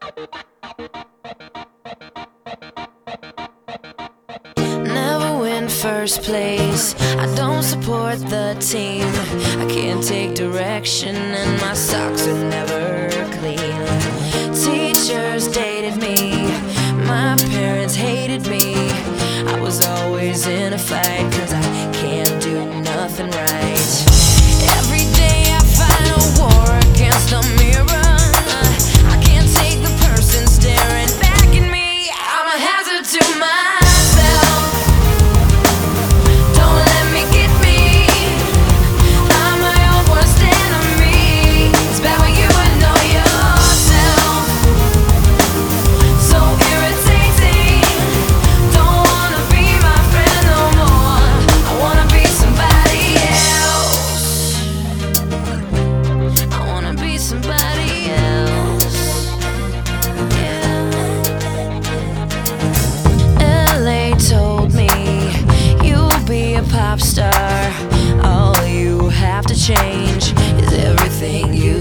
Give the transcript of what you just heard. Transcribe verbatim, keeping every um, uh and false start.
Never win first place, I don't support the team. I can't take direction and my socks are never clean. Teachers dated me, my parents hated me. I was always in a fight, cause I can't do nothing right. Every day I fight a war against a mirror. I can't take the person staring back at me. I'm a hazard to myself. Don't let me get me. I'm my own worst enemy. It's bad when you know yourself. So irritating. Don't wanna be my friend no more. I wanna be somebody else. I wanna be somebody else. Yeah. L A told me you'll be a pop star. All you have to change is everything you